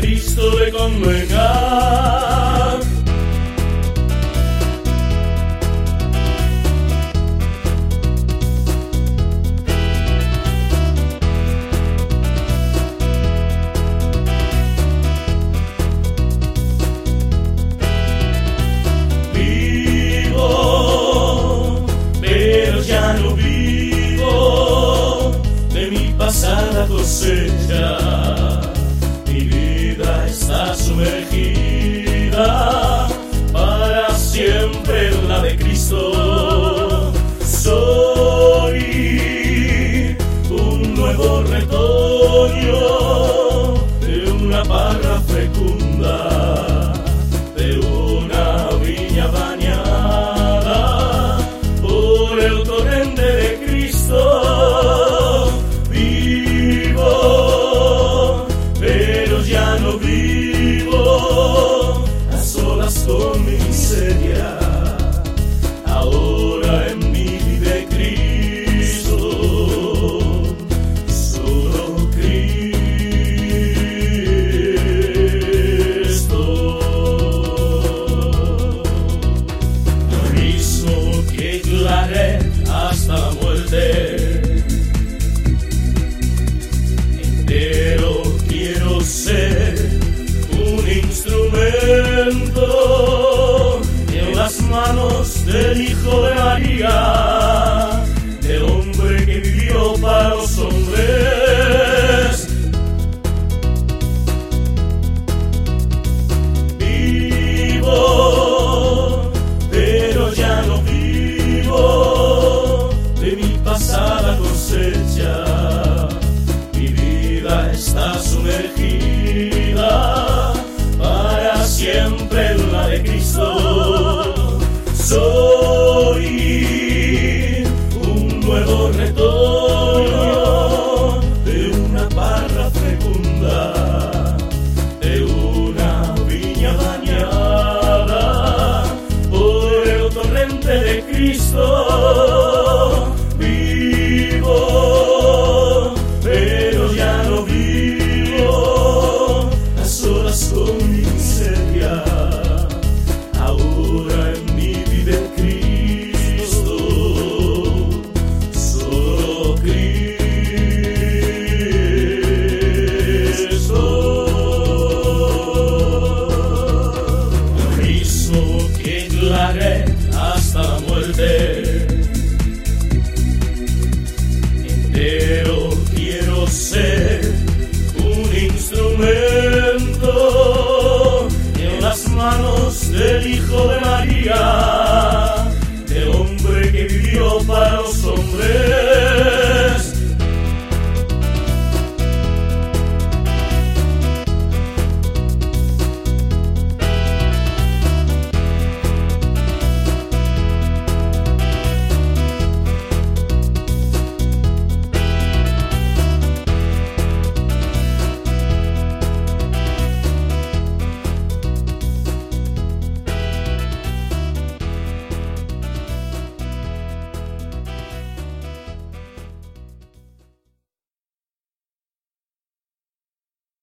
Cristo le convenga. Vivo, pero ya no vivo de mi pasada cosecha. Mi vida está sumergida para siempre en la de Cristo. Soy un nuevo retoño de una parra fecunda, de una viña bañada por el torrente de Cristo. Vivo, pero ya no vivo a solas con mi miseria. Ahora en mí vive Cristo, solo Cristo. Lo mismo que claré hasta la muerte, entero quiero ser un instrumento en las manos del Hijo de María, del hombre que vivió para los hombres. Vivo, pero ya no vivo de mi pasada cosecha. Mi vida está sumergida para siempre en la de Cristo. Soy